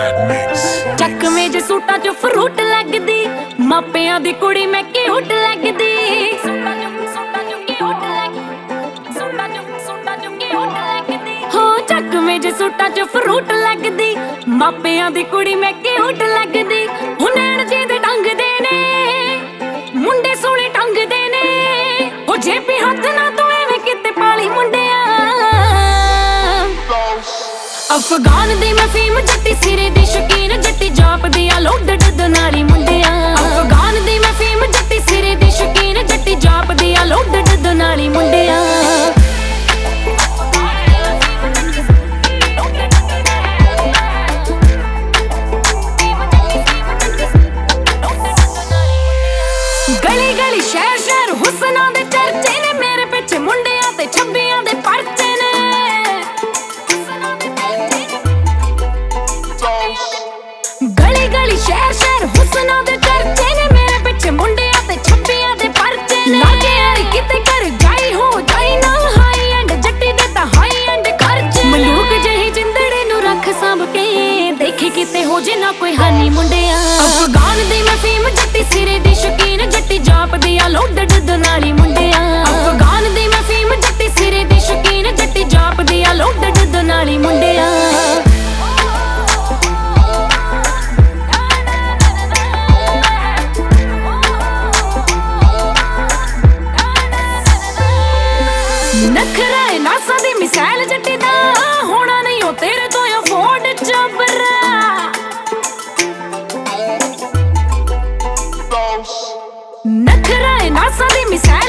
ਚੱਕਵੇਂ ਜੇ ਸੂਟਾਂ 'ਚ ਫਰੂਟ ਲੱਗਦੀ, ਮਾਪਿਆਂ ਦੀ ਕੁੜੀ ਮੈਂ ਕਿਊਟ ਲੱਗਦੀ। ਹੋ ਚੱਕਵੇਂ ਜੇ ਸੂਟਾਂ 'ਚ ਫਰੂਟ ਲੱਗਦੀ, ਮਾਪਿਆਂ ਦੀ ਕੁੜੀ ਮੈਂ ਕਿਊਟ ਲੱਗਦੀ। ਹੁਣ ਨੈਣ ਜੇ ਦੇ ਟੰਗਦੇ ਨੇ, ਮੁੰਡੇ ਸੋਹਣੇ ਟੰਗਦੇ ਨੇ। ਉਹ ਜੇਬੀ ਹੱਥ ਨਾ ਤੂੰ ਐਵੇਂ ਕਿਤੇ ਪਾਲੀ ਮੁੰਡਿਆ। ਅਫਗਾਨ ਦੀ ਮੈਂ ਫੀਮ, ਜੱਟੀ ਸਿਰੇ ਦੀ ਸ਼ੌਕੀਨ, ਜੱਟੀ ਜਾਪਦੀ ਆ ਲੋਡਡ ਦਨਾਲੀ ਮੁੰਡਿਆ। ਅਫਗਾਨ ਦੀ ਮੈਂ ਫੀਮ, ਜੱਟੀ ਸਿਰੇ ਦੀ ਸ਼ੌਕੀਨ, ਜੱਟੀ ਜਾਪਦੀ ਆ ਲੋਡਡ ਦਨਾਲੀ ਮੁੰਡਿਆ। ਗਲੀ ਗਲੀ ਸ਼ਹਿਰ ਸ਼ਹਿਰ ਹੁਸਨਾਂ ਦੇ ਚਰਚੇ ਨੇ, ਮੇਰੇ ਪਿੱਛੇ ਮੁੰਡਿਆਂ ਤੇ ਛੱਬੀਆਂ ਦੇ ਪਰਚੇ ਨੇ। ਗਲੀ ਗਲੀ ਸ਼ਹਿਰ ਸ਼ਹਿਰ ਹੁਸਨਾਂ ਦੇ ਚਰਚੇ ਨੇ, ਮੇਰੇ ਪਿੱਛੇ ਮੁੰਡਿਆਂ ਤੇ ਛੱਬੀਆਂ ਦੇ ਪਰਚੇ ਨੇ। ਲਾਗੇ ਯਾਰੀ ਕਿਤੇ ਕਰ ਜਾਈ ਹੋ ਜਾਈ ਨਾ, ਹਾਈ ਐਂਡ ਜੱਟੀ ਦੇ ਤਾਂ ਹਾਈ ਐਂਡ ਖਰਚੇ। ਮਲੂਕ ਜਿਹੀ ਜਿੰਦੜੇ ਨੂੰ ਰੱਖ ਸਾਂਭ ਕੇ, ਦੇਖੇ ਕਿਤੇ ਹੋ ਜੇ ਨਾ ਕੋਈ ਹਾਨੀ ਮੁੰਡਿਆ। ਅਫਗਾਨ ਦੀ ਮੈਂ ਫੀਮ, ਜੱਟੀ ਸਿਰੇ ਦੀ ਸ਼ੌਕੀਨ, ਜੱਟੀ ਜਾਪਦੀ ਆ ਲੋਡਡ ਦਨਾਲੀ ਮੁੰਡਿਆ। ਅਫਗਾਨ ਦੀ ਮੈਂ ਫੀਮ, ਜੱਟੀ ਸਿਰੇ ਦੀ ਸ਼ੌਕੀਨ, ਜੱਟੀ ਜਾਪਦੀ ਆ ਲੋਡਡ ਦਨਾਲੀ ਮੁੰਡਿਆ। ਨਖਰਾ ਏ ਨਾਸਾਂ ਦੀ ਮਿਸਾਲ ਜੱਟੀ ਦਾ, ਹੋਣਾ ਨਹੀਂ ਉਹ ਤੇਰੇ ਤੋਂ ਅਫੋਰਡ ਜਬਰਾ। ਨਖਰਾ ਏ ਨਾਸਾਂ ਦੀ ਮਿਸਾਲ